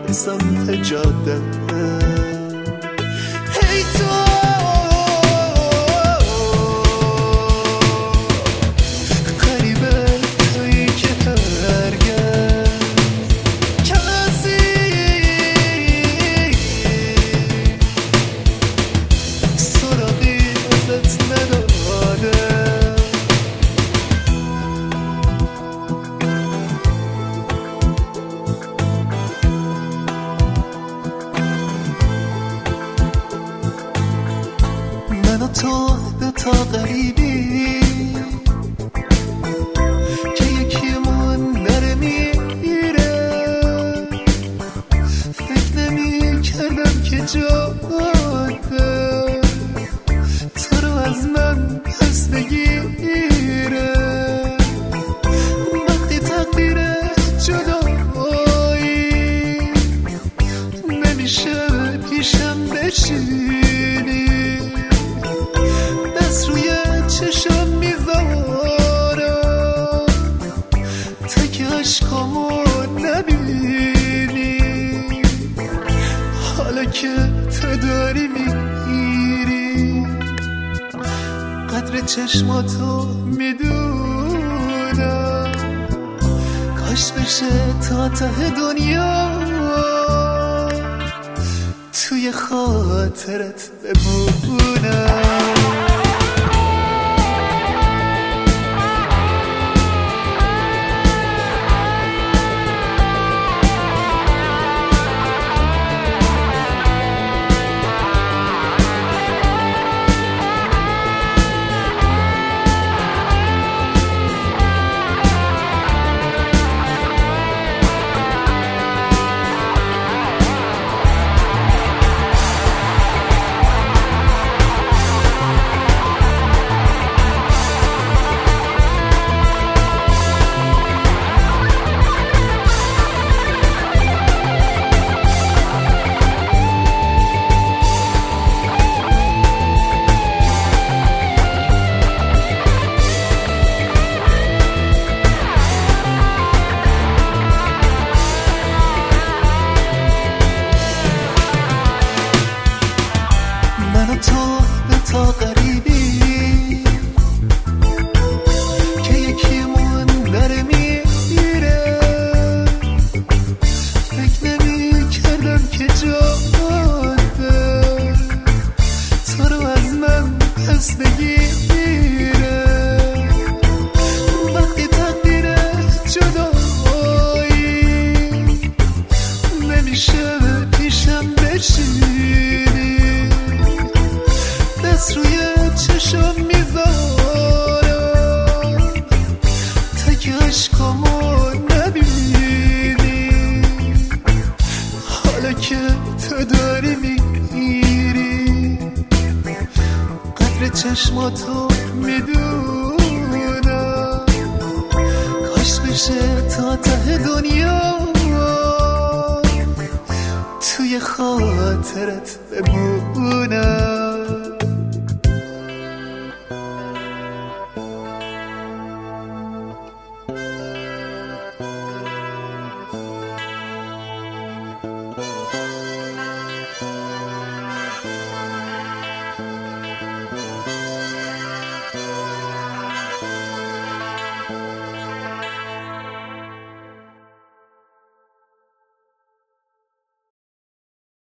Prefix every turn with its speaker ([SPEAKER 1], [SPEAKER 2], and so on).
[SPEAKER 1] به سمت جاده. هی تو غریبه تویی که هرگز کسی سراغی ازت نداده. من و تو دوتا غریبی که یکیمون نره میره. فکر نمی کردم که جاده تو رو از من پس بگیره. وقتی تقدیر جدایی نمیشه پیشم بشینی، دست روی چشم میذارم تا که عشقامو نبینی. حالا که تو داری میری قدر چشماتو میدونم. کاش بشه تا ته دنیا توی خاطرت بمونم. من و تو دوتا غریبی که یکیمون نره میره. فکر نمی کردم که جاده تو رو از من پس بگیره. وقتی تقدیر جدایی نمیشه پیشم بشینی، دست روی چشم میذارم تا که عشقامو نبینی. حالا که تو داری میری قدر چشماتو میدونم. کاش بشه تا ته دنیا توی خاطرت بمونم.